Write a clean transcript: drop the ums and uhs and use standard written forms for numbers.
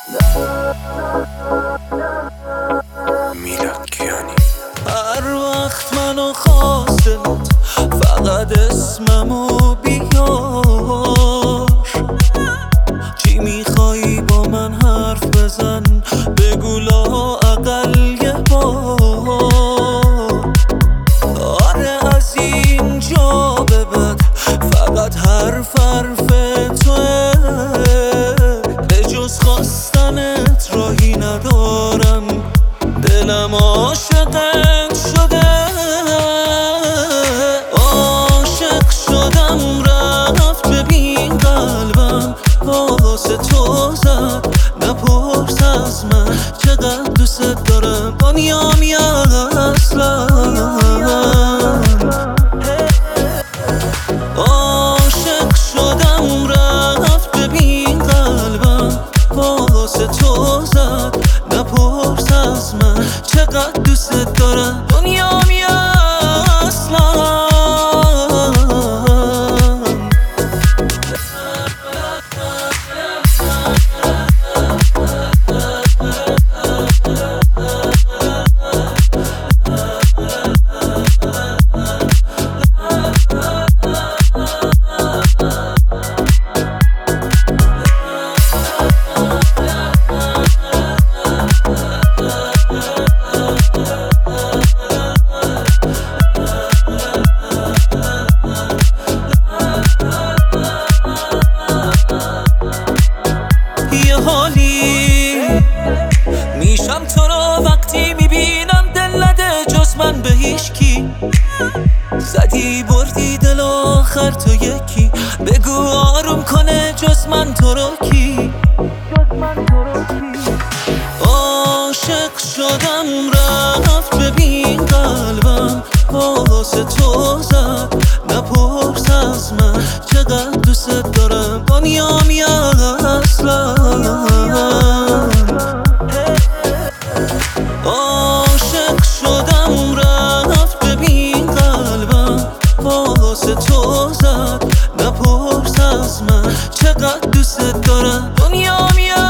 میلادکیانی. هر وقت منو خواستت فقط اسممو بیار، چی میخوایی با من حرف بزن، بگو لااقل یه بار. آره از اینجا به بعد فقط حرف توه، به جز خواستنت راهی ندارم، دلم عاشقت شده. عاشق شدم رفت، ببین قلبم واسه تو زد، نپرس از من چقدر دوست دارم، دنیام یا اصلا. عاشق شدم رفت، ببین قلبم واسه تو زد، نپرس از من چقدر دوست دارم، دنیام یا اصلا. یه حالی میشم تو رو وقتی میبینم، دل نده جز من به هیچکی، زدی بردی دل آخر تو یکی، بگو آروم کنه جز من تو رو کی. عاشق شدم رفت، ببین قلبم واسه تو زد، نپرس از من چقدر دوست دارم، دنیام یا اصلا. عاشق شدم رفت، ببین قلبم واسه تو زد، نپرس از من چقدر دوست دارم، دنیام یا